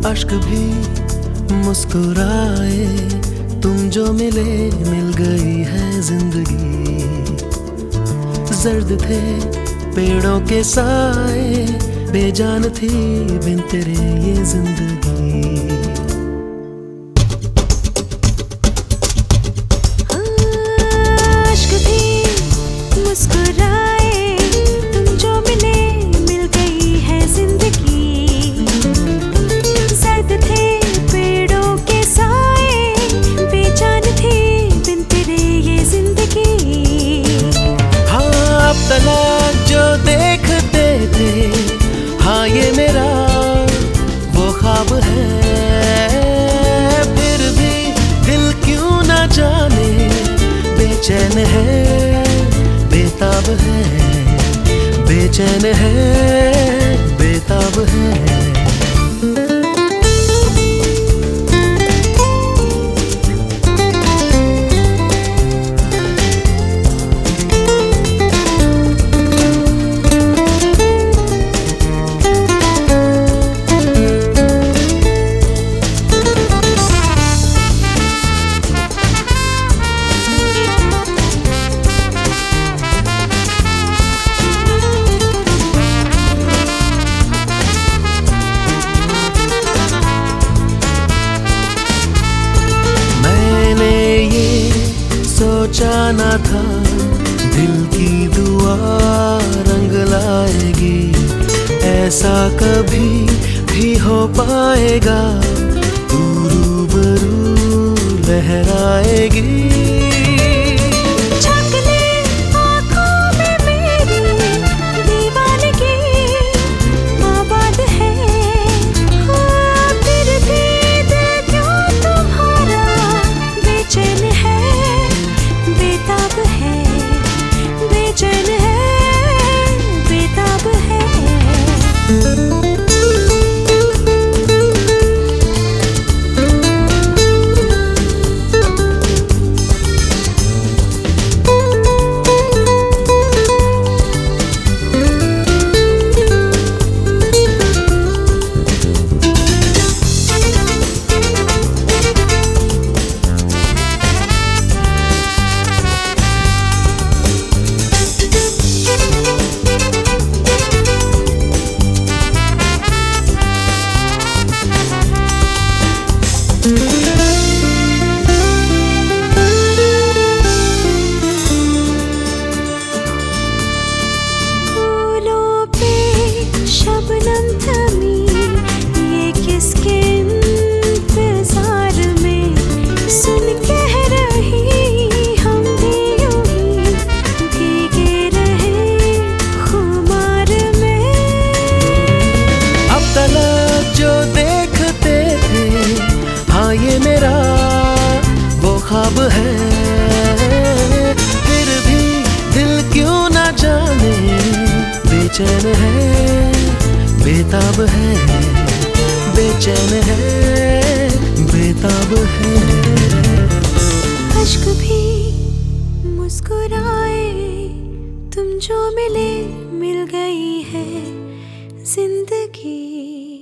अश्क भी मुस्कुराए, तुम जो मिले मिल गई है जिंदगी। जर्द थे पेड़ों के साए, बेजान थी बिन तेरे ये जिंदगी। अश्क भी मुस्कुराए, तुम जो मिले मिल गई है जिंदगी। सर्द थे पेड़ों के साए, बेजान थी बिन तेरे ये जिंदगी। हाँ अब तक जो देखते थे, हाँ ये मेरा वो ख्वाब है। फिर भी दिल क्यों ना जाने बेचैन है, बेताब है, बेचैन है, बेताब है। सोचा ना था दिल की दुआ रंग लाएगी, ऐसा कभी भी हो पाएगा। तू रूबरू लहराएगी। ये मेरा वो ख्वाब है। फिर भी दिल क्यों ना जाने बेचैन है, बेताब है, बेचैन है, बेताब है। अश्क भी मुस्कुराए, तुम जो मिले मिल गई है जिंदगी।